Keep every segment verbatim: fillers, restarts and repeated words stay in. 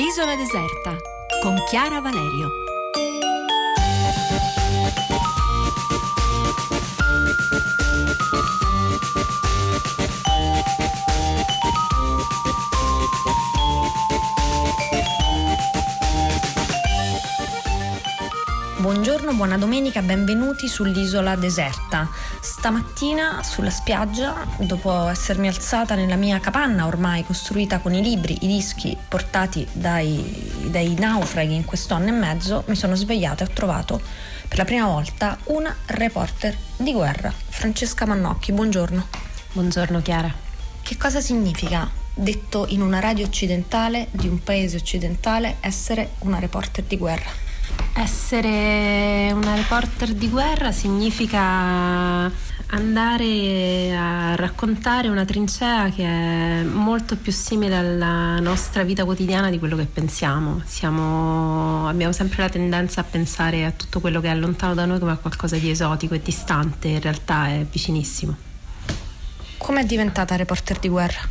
L'isola deserta con Chiara Valerio. Buongiorno, buona domenica, benvenuti sull'isola deserta. Stamattina sulla spiaggia, dopo essermi alzata nella mia capanna ormai costruita con i libri, i dischi portati dai, dai naufraghi in questo anno e mezzo, mi sono svegliata e ho trovato per la prima volta una reporter di guerra, Francesca Mannocchi. Buongiorno. Buongiorno Chiara. Che cosa significa, detto in una radio occidentale di un paese occidentale, essere una reporter di guerra? Essere una reporter di guerra significa andare a raccontare una trincea che è molto più simile alla nostra vita quotidiana di quello che pensiamo. Siamo, abbiamo sempre la tendenza a pensare a tutto quello che è lontano da noi come a qualcosa di esotico e distante, in realtà è vicinissimo. Come è diventata reporter di guerra?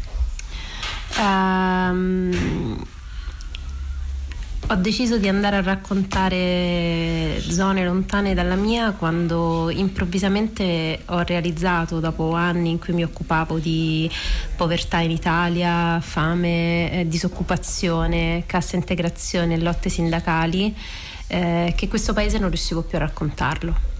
Um, Ho deciso di andare a raccontare zone lontane dalla mia quando improvvisamente ho realizzato, dopo anni in cui mi occupavo di povertà in Italia, fame, eh, disoccupazione, cassa integrazione e lotte sindacali, eh, che questo paese non riuscivo più a raccontarlo.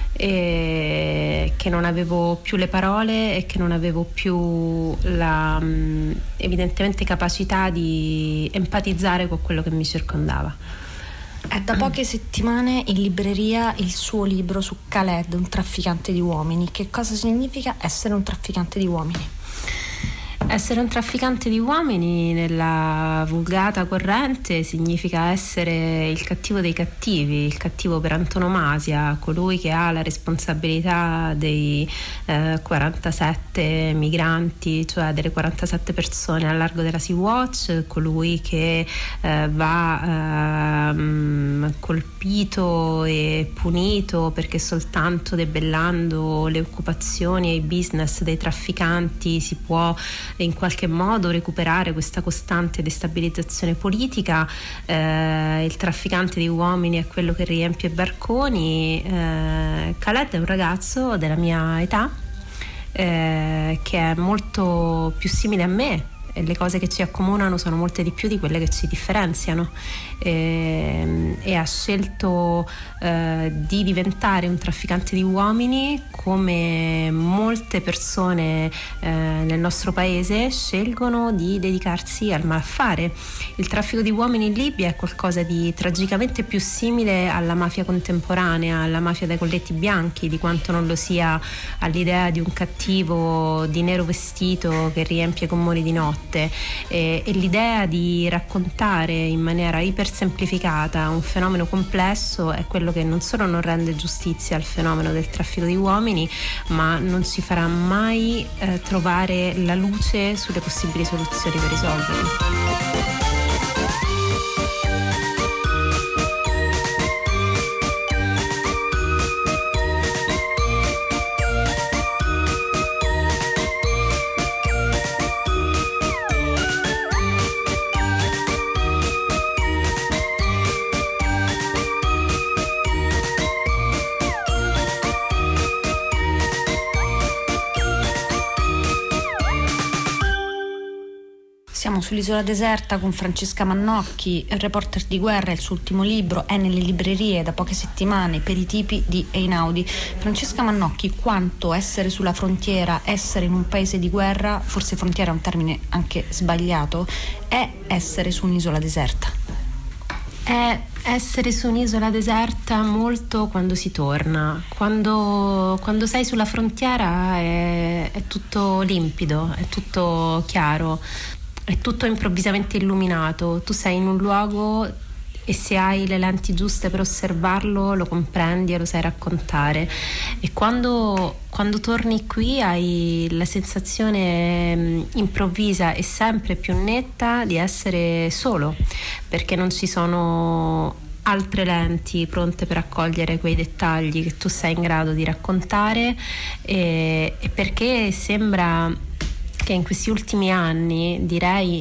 E che non avevo più le parole e che non avevo più la mh, evidentemente capacità di empatizzare con quello che mi circondava. È da poche settimane in libreria il suo libro su Khaled, un trafficante di uomini. Che cosa significa essere un trafficante di uomini? Essere un trafficante di uomini nella vulgata corrente significa essere il cattivo dei cattivi, il cattivo per antonomasia, colui che ha la responsabilità dei eh, quarantasette migranti, cioè delle quarantasette persone al largo della Sea-Watch, colui che eh, va eh, colpito e punito perché soltanto debellando le occupazioni e i business dei trafficanti si può in qualche modo recuperare questa costante destabilizzazione politica. Eh, il trafficante di uomini è quello che riempie barconi. eh, Khaled è un ragazzo della mia età eh, che è molto più simile a me, e le cose che ci accomunano sono molte di più di quelle che ci differenziano, e, e ha scelto eh, di diventare un trafficante di uomini come molte persone eh, nel nostro paese scelgono di dedicarsi al malaffare. Il traffico di uomini in Libia è qualcosa di tragicamente più simile alla mafia contemporanea, alla mafia dai colletti bianchi, di quanto non lo sia all'idea di un cattivo di nero vestito che riempie i gommoni di notte. E, e l'idea di raccontare in maniera ipersemplificata un fenomeno complesso è quello che non solo non rende giustizia al fenomeno del traffico di uomini, ma non ci farà mai eh, trovare la luce sulle possibili soluzioni per risolverlo. Siamo sull'isola deserta con Francesca Mannocchi, reporter di guerra. Il suo ultimo libro è nelle librerie da poche settimane per i tipi di Einaudi. Francesca Mannocchi, quanto essere sulla frontiera, essere in un paese di guerra, forse frontiera è un termine anche sbagliato, è essere su un'isola deserta? È essere su un'isola deserta molto quando si torna. Quando, quando sei sulla frontiera è, è tutto limpido, è tutto chiaro, è tutto improvvisamente illuminato. Tu sei in un luogo e se hai le lenti giuste per osservarlo lo comprendi e lo sai raccontare. E quando, quando torni qui hai la sensazione mh, improvvisa e sempre più netta di essere solo, perché non ci sono altre lenti pronte per accogliere quei dettagli che tu sei in grado di raccontare, e, e perché sembra che in questi ultimi anni, direi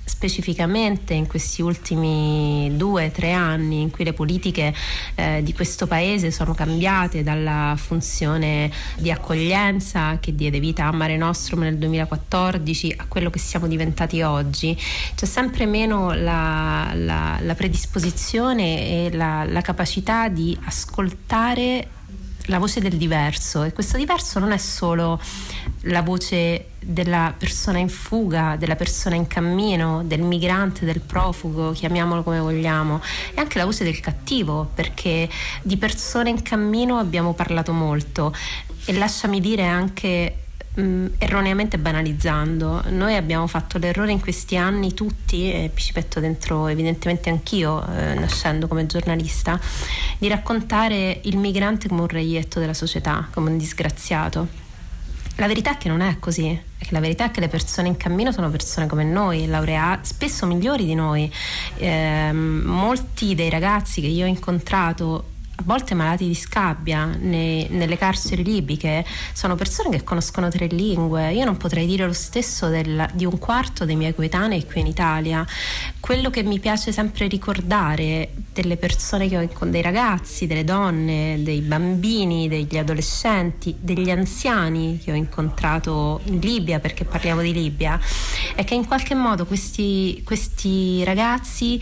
specificamente in questi ultimi due tre anni in cui le politiche eh, di questo paese sono cambiate dalla funzione di accoglienza che diede vita a Mare Nostrum nel duemilaquattordici a quello che siamo diventati oggi, c'è sempre meno la, la, la predisposizione e la, la capacità di ascoltare la voce del diverso, e questo diverso non è solo la voce della persona in fuga, della persona in cammino, del migrante, del profugo, chiamiamolo come vogliamo, è anche la voce del cattivo, perché di persone in cammino abbiamo parlato molto e lasciami dire anche mh, erroneamente banalizzando. Noi abbiamo fatto l'errore in questi anni tutti, e ci metto dentro evidentemente anch'io eh, nascendo come giornalista, di raccontare il migrante come un reietto della società, come un disgraziato. La verità è che non è così, è che la verità è che le persone in cammino sono persone come noi, laureati, spesso migliori di noi. Eh, molti dei ragazzi che io ho incontrato, a volte malati di scabbia, nei, nelle carceri libiche, sono persone che conoscono tre lingue. Io non potrei dire lo stesso del, di un quarto dei miei coetanei qui in Italia. Quello che mi piace sempre ricordare delle persone che ho incontrato, dei ragazzi, delle donne, dei bambini, degli adolescenti, degli anziani che ho incontrato in Libia, perché parliamo di Libia, è che in qualche modo questi, questi ragazzi,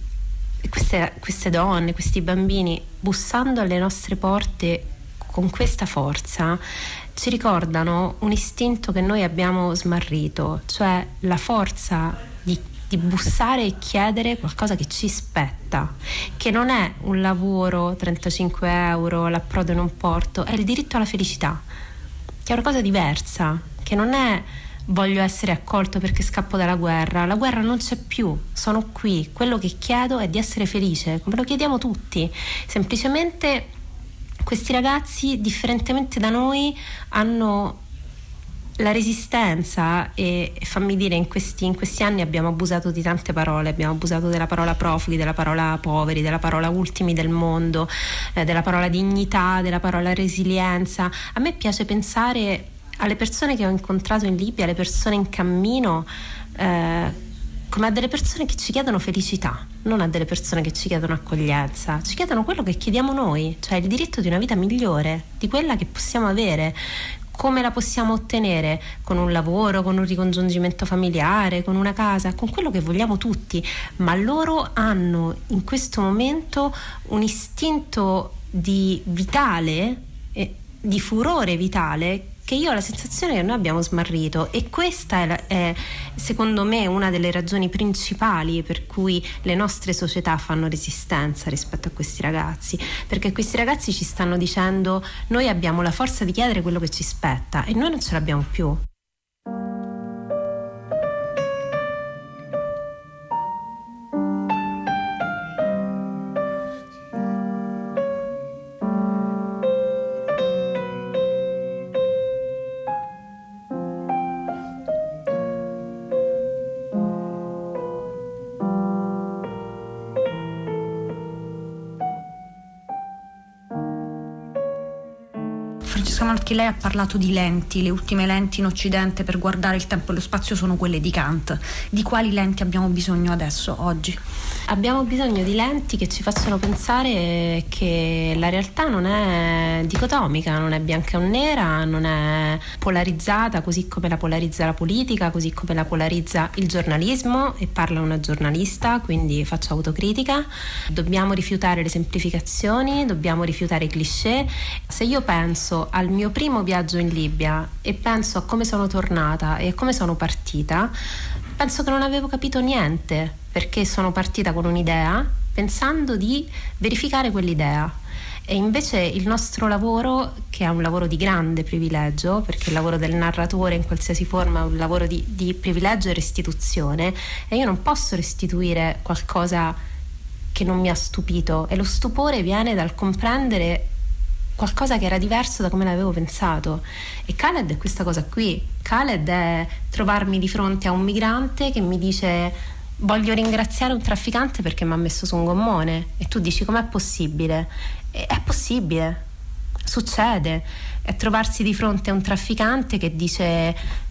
Queste, queste donne, questi bambini, bussando alle nostre porte con questa forza, ci ricordano un istinto che noi abbiamo smarrito, cioè la forza di, di bussare e chiedere qualcosa che ci spetta, che non è un lavoro, trentacinque euro, l'approdo in un porto, è il diritto alla felicità, che è una cosa diversa, che non è voglio essere accolto perché scappo dalla guerra. La guerra non c'è più, sono qui. Quello che chiedo è di essere felice, come lo chiediamo tutti. Semplicemente questi ragazzi, differentemente da noi, hanno la resistenza e, e fammi dire, in questi, in questi anni abbiamo abusato di tante parole, abbiamo abusato della parola profughi, della parola poveri, della parola ultimi del mondo, eh, della parola dignità, della parola resilienza. A me piace pensare alle persone che ho incontrato in Libia, alle persone in cammino, eh, come a delle persone che ci chiedono felicità, non a delle persone che ci chiedono accoglienza, ci chiedono quello che chiediamo noi, cioè il diritto di una vita migliore, di quella che possiamo avere. Come la possiamo ottenere? Con un lavoro, con un ricongiungimento familiare, con una casa, con quello che vogliamo tutti, ma loro hanno in questo momento un istinto di vitale, eh, di furore vitale, che io ho la sensazione che noi abbiamo smarrito, e questa è, la, è secondo me una delle ragioni principali per cui le nostre società fanno resistenza rispetto a questi ragazzi, perché questi ragazzi ci stanno dicendo: noi abbiamo la forza di chiedere quello che ci spetta e noi non ce l'abbiamo più. Malchi, lei ha parlato di lenti, le ultime lenti in Occidente per guardare il tempo e lo spazio sono quelle di Kant. Di quali lenti abbiamo bisogno adesso, oggi? Abbiamo bisogno di lenti che ci facciano pensare che la realtà non è dicotomica, non è bianca o nera, non è polarizzata così come la polarizza la politica, così come la polarizza il giornalismo, e parla una giornalista, quindi faccio autocritica. Dobbiamo rifiutare le semplificazioni, dobbiamo rifiutare i cliché. Se io penso al mio primo viaggio in Libia e penso a come sono tornata e a come sono partita, penso che non avevo capito niente, perché sono partita con un'idea pensando di verificare quell'idea, e invece il nostro lavoro, che è un lavoro di grande privilegio, perché il lavoro del narratore in qualsiasi forma è un lavoro di, di privilegio e restituzione, e io non posso restituire qualcosa che non mi ha stupito, e lo stupore viene dal comprendere qualcosa che era diverso da come l'avevo pensato. E Khaled è questa cosa qui. Khaled è trovarmi di fronte a un migrante che mi dice: voglio ringraziare un trafficante perché mi ha messo su un gommone. E tu dici: com'è possibile? E è possibile, succede. È trovarsi di fronte a un trafficante che dice: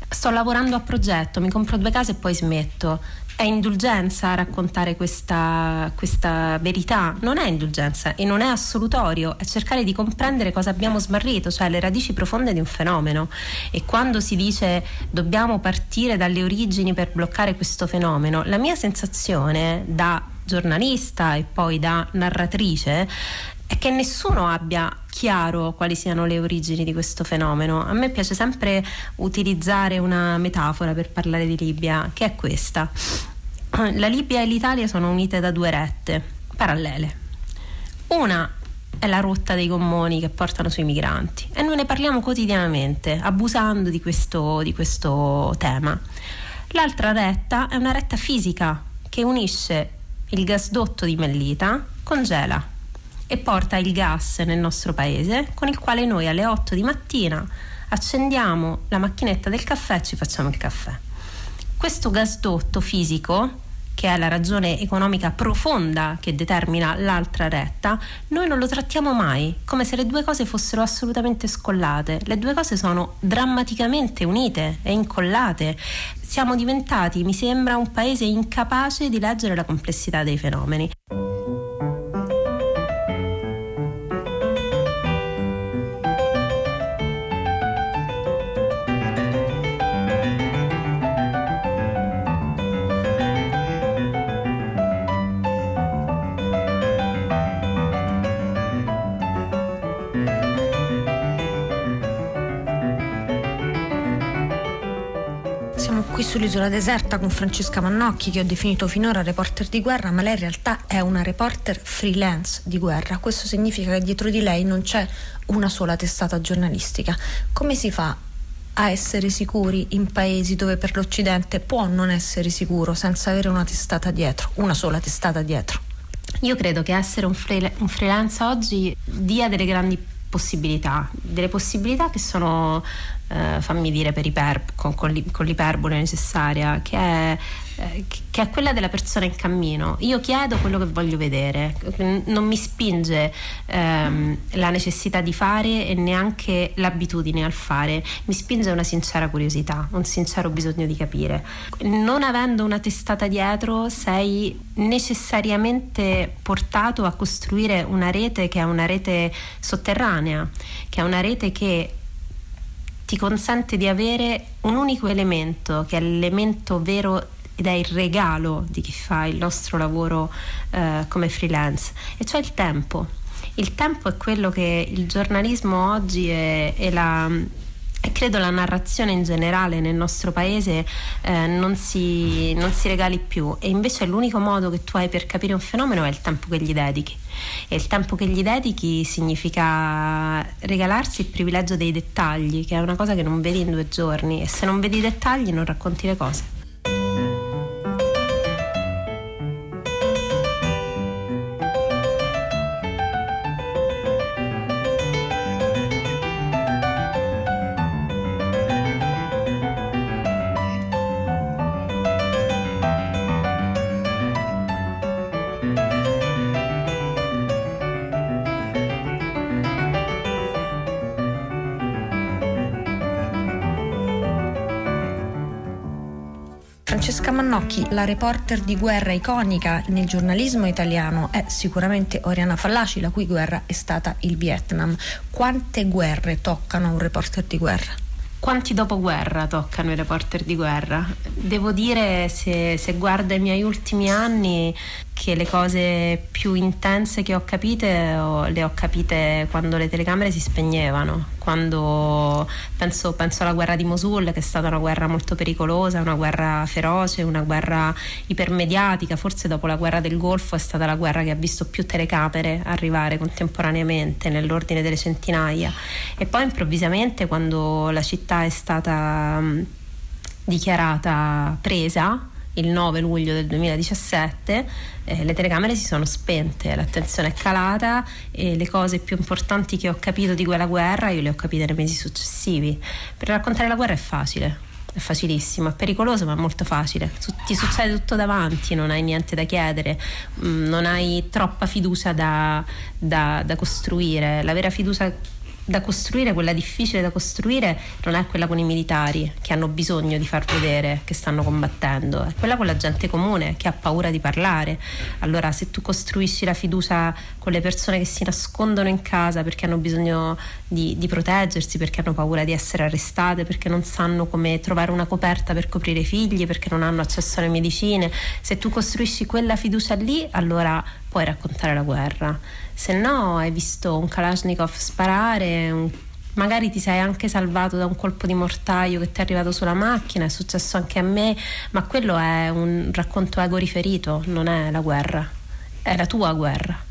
sto lavorando a progetto, mi compro due case e poi smetto. È indulgenza raccontare questa, questa verità? Non è indulgenza e non è assolutorio, è cercare di comprendere cosa abbiamo smarrito, cioè le radici profonde di un fenomeno. E quando si dice dobbiamo partire dalle origini per bloccare questo fenomeno, la mia sensazione da giornalista e poi da narratrice è che nessuno abbia chiaro quali siano le origini di questo fenomeno. A me piace sempre utilizzare una metafora per parlare di Libia, che è questa. La Libia e l'Italia sono unite da due rette parallele. Una è la rotta dei gommoni che portano sui migranti e noi ne parliamo quotidianamente, abusando di questo, di questo tema. L'altra retta è una retta fisica che unisce il gasdotto di Mellita con Gela e porta il gas nel nostro paese, con il quale noi alle otto di mattina accendiamo la macchinetta del caffè e ci facciamo il caffè. Questo gasdotto fisico, che è la ragione economica profonda che determina l'altra retta, noi non lo trattiamo mai, come se le due cose fossero assolutamente scollate. Le due cose sono drammaticamente unite e incollate. Siamo diventati, mi sembra, un paese incapace di leggere la complessità dei fenomeni. Qui sull'isola deserta con Francesca Mannocchi, che ho definito finora reporter di guerra, ma lei in realtà è una reporter freelance di guerra. Questo significa che dietro di lei non c'è una sola testata giornalistica. Come si fa a essere sicuri in paesi dove per l'Occidente può non essere sicuro senza avere una testata dietro, una sola testata dietro? Io credo che essere un, free, un freelance oggi dia delle grandi possibilità, delle possibilità che sono, eh, fammi dire per iper, con, con, con l'iperbole necessaria, che è, eh, che è quella della persona in cammino. Io chiedo quello che voglio vedere, non mi spinge ehm, la necessità di fare e neanche l'abitudine al fare, mi spinge una sincera curiosità, un sincero bisogno di capire. Non avendo una testata dietro sei necessariamente portato a costruire una rete che è una rete sotterranea, che è una rete che ti consente di avere un unico elemento, che è l'elemento vero ed è il regalo di chi fa il nostro lavoro eh, come freelance, e cioè il tempo. Il tempo è quello che il giornalismo oggi è, è la e credo la narrazione in generale nel nostro paese eh, non, si, non si regali più, e invece l'unico modo che tu hai per capire un fenomeno è il tempo che gli dedichi, e il tempo che gli dedichi significa regalarsi il privilegio dei dettagli, che è una cosa che non vedi in due giorni, e se non vedi i dettagli non racconti le cose. Francesca Mannocchi, la reporter di guerra iconica nel giornalismo italiano è sicuramente Oriana Fallaci, la cui guerra è stata il Vietnam. Quante guerre toccano un reporter di guerra? Quanti dopoguerra toccano i reporter di guerra? Devo dire, se, se guardo i miei ultimi anni, che le cose più intense che ho capite ho, le ho capite quando le telecamere si spegnevano, quando penso, penso alla guerra di Mosul, che è stata una guerra molto pericolosa, una guerra feroce, una guerra ipermediatica. Forse dopo la guerra del Golfo è stata la guerra che ha visto più telecamere arrivare contemporaneamente, nell'ordine delle centinaia, e poi improvvisamente quando la città è stata um, dichiarata presa il nove luglio del duemiladiciassette, eh, le telecamere si sono spente, l'attenzione è calata, e le cose più importanti che ho capito di quella guerra io le ho capite nei mesi successivi. Per raccontare la guerra è facile, è facilissimo, è pericoloso ma è molto facile, ti succede tutto davanti, non hai niente da chiedere, non hai troppa fiducia da, da, da costruire. La vera fiducia da costruire, quella difficile da costruire, non è quella con i militari che hanno bisogno di far vedere che stanno combattendo, è quella con la gente comune che ha paura di parlare. Allora, se tu costruisci la fiducia con le persone che si nascondono in casa perché hanno bisogno di, di proteggersi, perché hanno paura di essere arrestate, perché non sanno come trovare una coperta per coprire i figli, perché non hanno accesso alle medicine, se tu costruisci quella fiducia lì, allora puoi raccontare la guerra. Se no, hai visto un Kalashnikov sparare, un, magari ti sei anche salvato da un colpo di mortaio che ti è arrivato sulla macchina, è successo anche a me, ma quello è un racconto ego riferito, non è la guerra, è la tua guerra.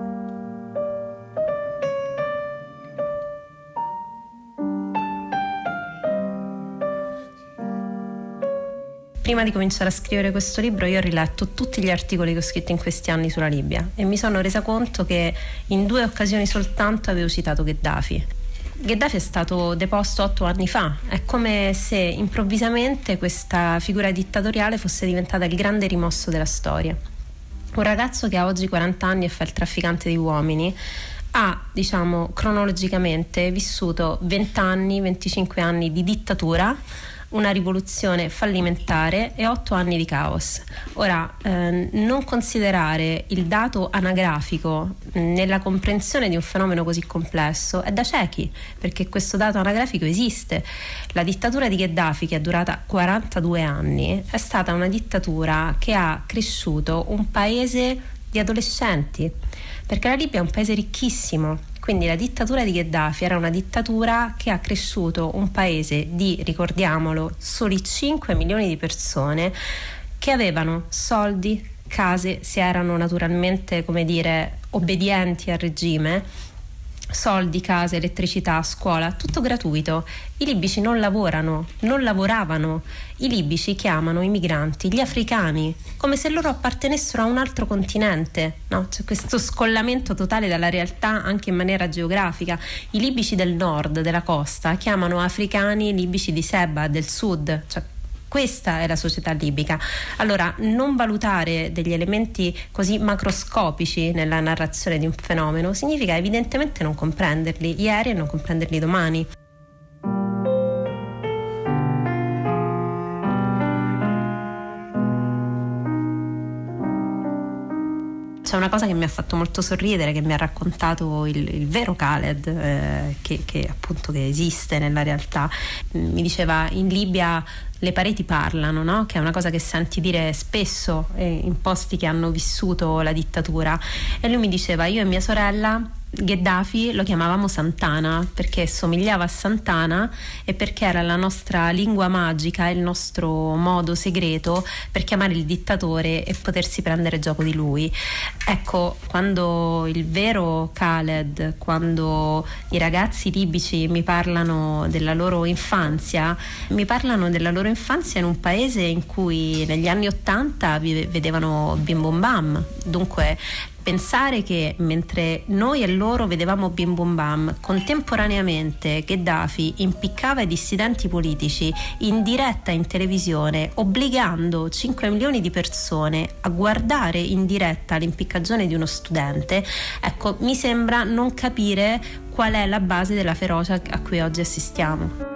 Prima di cominciare a scrivere questo libro io ho riletto tutti gli articoli che ho scritto in questi anni sulla Libia e mi sono resa conto che in due occasioni soltanto avevo citato Gheddafi. Gheddafi è stato deposto otto anni fa, è come se improvvisamente questa figura dittatoriale fosse diventata il grande rimosso della storia. Un ragazzo che ha oggi quaranta anni e fa il trafficante di uomini ha, diciamo, cronologicamente vissuto venti anni, venticinque anni di dittatura, una rivoluzione fallimentare e otto anni di caos. Ora, eh, non considerare il dato anagrafico nella comprensione di un fenomeno così complesso è da ciechi, perché questo dato anagrafico esiste. La dittatura di Gheddafi, che è durata quarantadue anni, è stata una dittatura che ha cresciuto un paese di adolescenti, perché la Libia è un paese ricchissimo. Quindi la dittatura di Gheddafi era una dittatura che ha cresciuto un paese di, ricordiamolo, soli cinque milioni di persone che avevano soldi, case, se erano naturalmente, come dire, obbedienti al regime, soldi, case, elettricità, scuola, tutto gratuito. I libici non lavorano, non lavoravano. I libici chiamano i migranti gli africani, come se loro appartenessero a un altro continente, no? C'è questo scollamento totale dalla realtà anche in maniera geografica. I libici del nord, della costa, chiamano africani i libici di Sebha, del sud, cioè questa è la società libica. Allora, non valutare degli elementi così macroscopici nella narrazione di un fenomeno significa evidentemente non comprenderli ieri e non comprenderli domani. C'è una cosa che mi ha fatto molto sorridere, che mi ha raccontato il, il vero Khaled, eh, che, che appunto che esiste nella realtà. Mi diceva: in Libia le pareti parlano, no? Che è una cosa che senti dire spesso eh, in posti che hanno vissuto la dittatura. E lui mi diceva: io e mia sorella Gheddafi lo chiamavamo Santana perché somigliava a Santana e perché era la nostra lingua magica, il nostro modo segreto per chiamare il dittatore e potersi prendere gioco di lui. Ecco, quando il vero Khaled, quando i ragazzi libici mi parlano della loro infanzia, mi parlano della loro infanzia in un paese in cui negli anni ottanta vedevano Bim Bum Bam. Dunque, pensare che mentre noi e loro vedevamo Bim Bum Bam, contemporaneamente Gheddafi impiccava i dissidenti politici in diretta in televisione, obbligando cinque milioni di persone a guardare in diretta l'impiccagione di uno studente, ecco, mi sembra non capire qual è la base della ferocia a cui oggi assistiamo.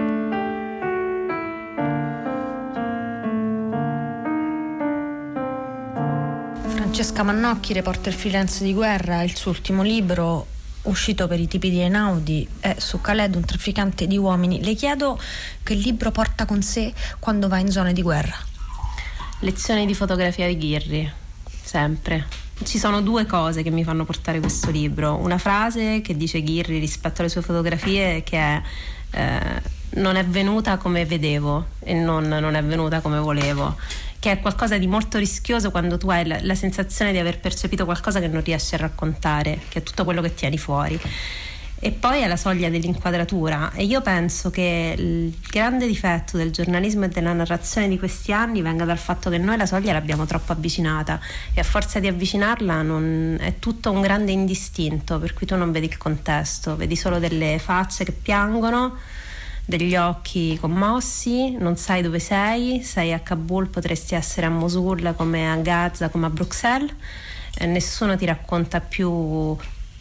Francesca Mannocchi, reporter freelance di guerra, il suo ultimo libro, uscito per i tipi di Einaudi, è su Khaled, un trafficante di uomini. Le chiedo che libro porta con sé quando va in zone di guerra. Lezioni di fotografia di Ghirri, sempre. Ci sono due cose che mi fanno portare questo libro. Una frase che dice Ghirri rispetto alle sue fotografie, che è eh, non è venuta come vedevo e non, non è venuta come volevo, che è qualcosa di molto rischioso quando tu hai la, la sensazione di aver percepito qualcosa che non riesci a raccontare, che è tutto quello che tieni fuori. E poi è la soglia dell'inquadratura, e io penso che il grande difetto del giornalismo e della narrazione di questi anni venga dal fatto che noi la soglia l'abbiamo troppo avvicinata, e a forza di avvicinarla non, è tutto un grande indistinto, per cui tu non vedi il contesto, vedi solo delle facce che piangono, degli occhi commossi, non sai dove sei, sei a Kabul, potresti essere a Mosul, come a Gaza, come a Bruxelles, e nessuno ti racconta più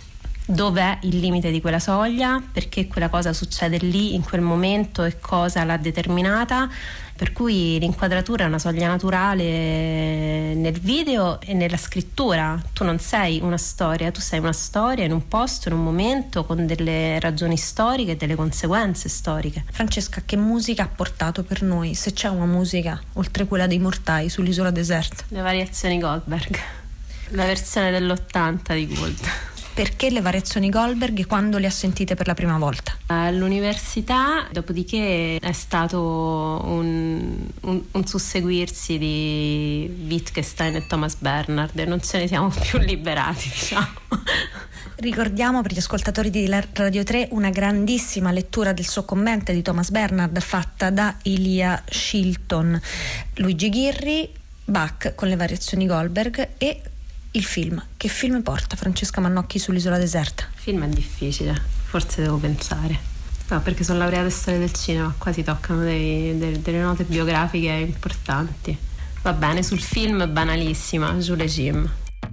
dov'è il limite di quella soglia, perché quella cosa succede lì in quel momento e cosa l'ha determinata. Per cui l'inquadratura è una soglia naturale nel video e nella scrittura. Tu non sei una storia, tu sei una storia in un posto, in un momento, con delle ragioni storiche e delle conseguenze storiche. Francesca, che musica ha portato per noi, se c'è una musica oltre quella dei mortai sull'isola deserta? Le variazioni Goldberg, la versione dell'ottanta di Gold. Perché le variazioni Goldberg e quando le ha sentite per la prima volta? All'università, dopodiché è stato un, un, un susseguirsi di Wittgenstein e Thomas Bernhard e non ce ne siamo più liberati, diciamo. Ricordiamo per gli ascoltatori di Radio tre una grandissima lettura del suo commento di Thomas Bernhard fatta da Elia Shilton, Luigi Ghirri, Bach con le variazioni Goldberg e il film. Che film porta Francesca Mannocchi sull'isola deserta? Il film è difficile, forse devo pensare. No, perché sono laureata in storia del cinema, qua si toccano dei, dei, delle note biografiche importanti. Va bene, sul film banalissima, Jules et Jim.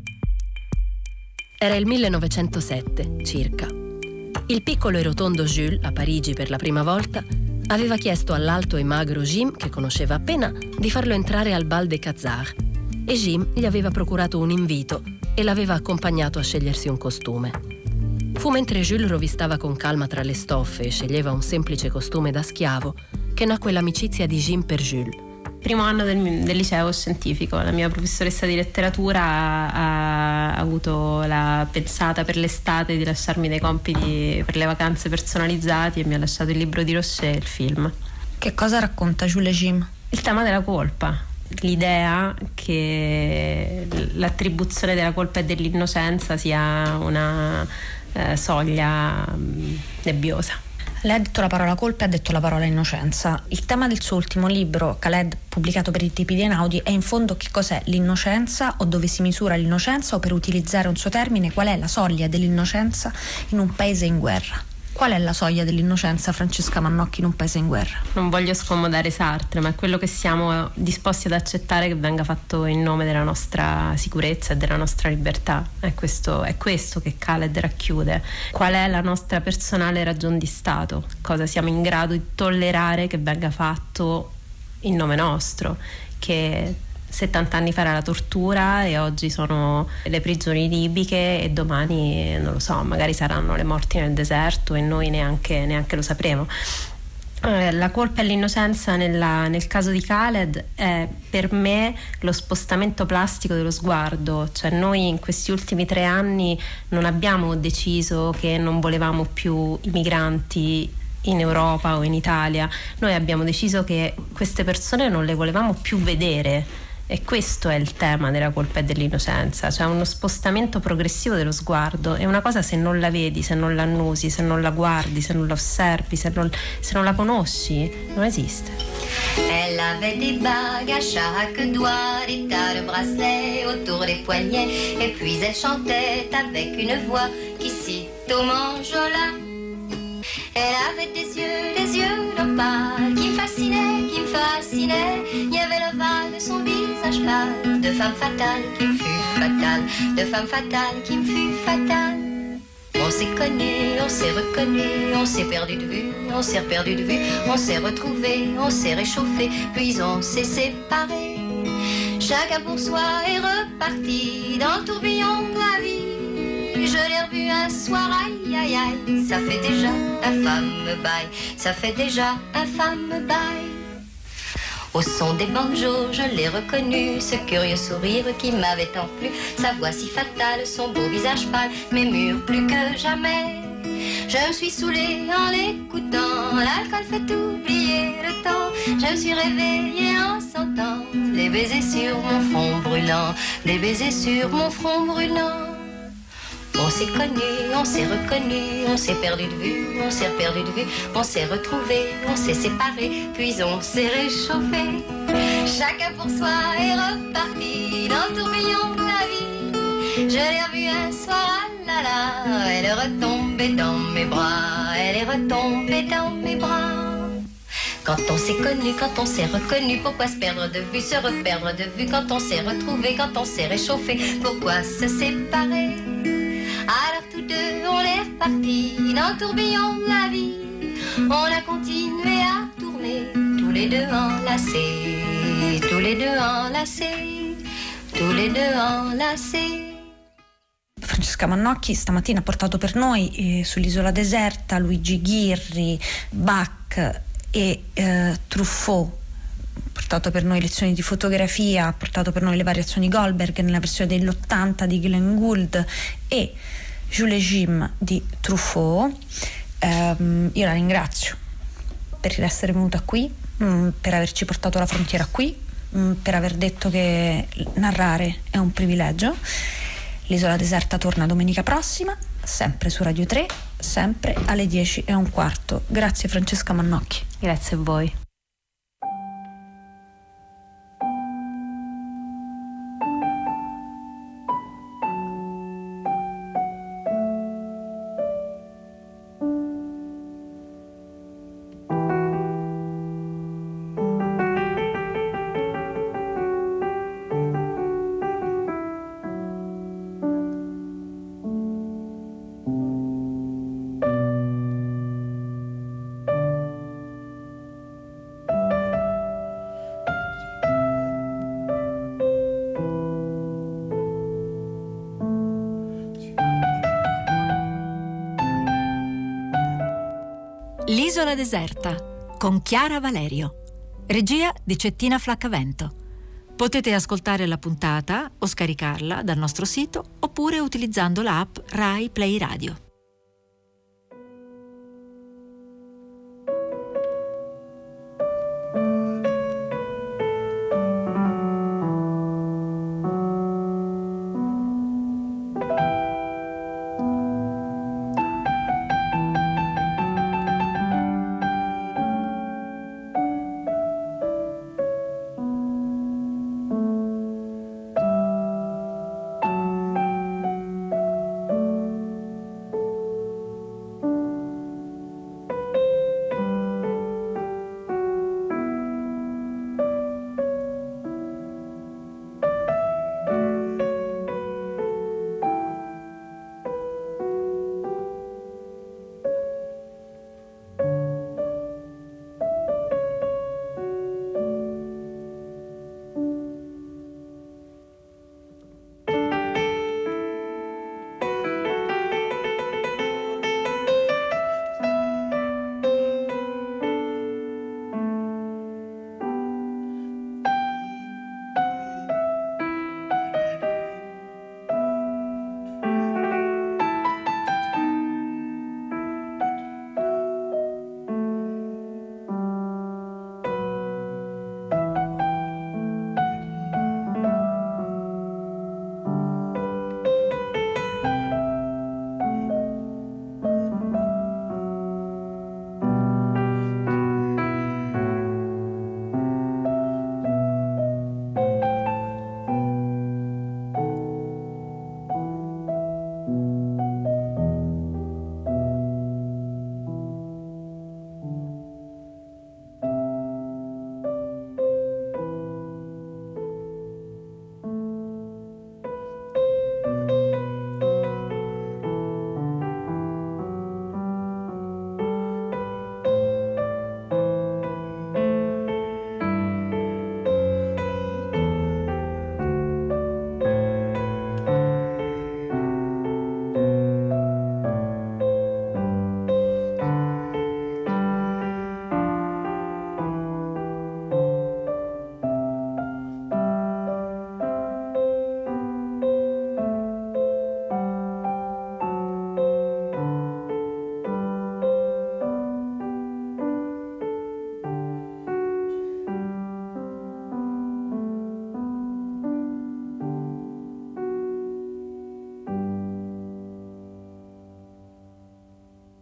Era il millenovecentosette, circa. Il piccolo e rotondo Jules, a Parigi per la prima volta, aveva chiesto all'alto e magro Jim, che conosceva appena, di farlo entrare al Bal des Quat'Arts. E Jim gli aveva procurato un invito e l'aveva accompagnato a scegliersi un costume. Fu mentre Jules rovistava con calma tra le stoffe e sceglieva un semplice costume da schiavo che nacque l'amicizia di Jim per Jules. Primo anno del, del liceo scientifico, la mia professoressa di letteratura ha, ha avuto la pensata per l'estate di lasciarmi dei compiti per le vacanze personalizzati e mi ha lasciato il libro di Rocher e il film. Che cosa racconta Jules et Jim? Il tema della colpa. L'idea che l'attribuzione della colpa e dell'innocenza sia una eh, soglia mh, nebbiosa. Lei ha detto la parola colpa e ha detto la parola innocenza. Il tema del suo ultimo libro, Khaled, pubblicato per i tipi di Einaudi, è in fondo che cos'è l'innocenza o dove si misura l'innocenza, o per utilizzare un suo termine, qual è la soglia dell'innocenza in un paese in guerra. Qual è la soglia dell'innocenza, Francesca Mannocchi, in un paese in guerra? Non voglio scomodare Sartre, ma è quello che siamo disposti ad accettare che venga fatto in nome della nostra sicurezza e della nostra libertà. È questo, è questo che Khaled racchiude. Qual è la nostra personale ragion di Stato? Cosa siamo in grado di tollerare che venga fatto in nome nostro? Che settanta anni fa era la tortura e oggi sono le prigioni libiche e domani, non lo so, magari saranno le morti nel deserto e noi neanche, neanche lo sapremo. Eh, la colpa e l'innocenza nella, nel caso di Khaled è per me lo spostamento plastico dello sguardo. Cioè noi in questi ultimi tre anni non abbiamo deciso che non volevamo più i migranti in Europa o in Italia, noi abbiamo deciso che queste persone non le volevamo più vedere. E questo è il tema della colpa e dell'innocenza, cioè uno spostamento progressivo dello sguardo. È una cosa, se non la vedi, se non la annusi, se non la guardi, se non la osservi, se non, se non la conosci, non esiste. Elle avait des bagues à chaque doigt, des tas de bracelets autour des poignets, et puis elle chantait avec une voix qui cite au manjola. Elle avait des yeux, des yeux d'opale qui me fascinaient, qui me fascinaient. Il y avait l'ovale de son visage pâle, de femme fatale qui me fut fatale, de femme fatale qui me fut fatale. On s'est connus, on s'est reconnus, on s'est perdu de vue, on s'est perdu de vue, on s'est retrouvés, on s'est réchauffés, puis on s'est séparés. Chacun pour soi est reparti dans le tourbillon de la vie. Je l'ai revu un soir, aïe aïe aïe, ça fait déjà un fameux bail, ça fait déjà un fameux bail. Au son des banjos, je l'ai reconnu, ce curieux sourire qui m'avait tant plu, sa voix si fatale, son beau visage pâle, mais mûr plus que jamais. Je me suis saoulée en l'écoutant, l'alcool fait oublier le temps. Je me suis réveillée en sentant des baisers sur mon front brûlant, des baisers sur mon front brûlant. On s'est connus, on s'est reconnus, on s'est perdu de vue, on s'est perdu de vue, on s'est retrouvés, on s'est séparés, puis on s'est réchauffés. Chacun pour soi est reparti dans le tourbillon de la vie. Je l'ai revue un soir, ah là là, elle est retombée dans mes bras, elle est retombée dans mes bras. Quand on s'est connu, quand on s'est reconnu, pourquoi se perdre de vue, se reperdre de vue? Quand on s'est retrouvé, quand on s'est réchauffé, pourquoi se séparer? Alors tous deux on est repartis dans le tourbillon de la vie. On a continué à tourner, tous les deux enlacés, tous les deux enlacés, tous les deux enlacés. Francesca Mannocchi stamattina ha portato per noi eh, sull'isola deserta Luigi Ghirri, Bach e eh, Truffaut. Ha portato per noi lezioni di fotografia, ha portato per noi le variazioni Goldberg nella versione dell'ottanta di Glenn Gould e Jules Jim di Truffaut. Um, io la ringrazio per essere venuta qui, um, per averci portato la frontiera qui, um, per aver detto che narrare è un privilegio. L'isola deserta torna domenica prossima, sempre su Radio tre, sempre alle dieci e un quarto. Grazie Francesca Mannocchi. Grazie a voi. L'isola deserta con Chiara Valerio. Regia di Cettina Flaccavento. Potete ascoltare la puntata o scaricarla dal nostro sito oppure utilizzando l'app Rai Play Radio.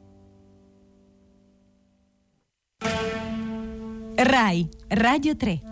Rai Radio tre.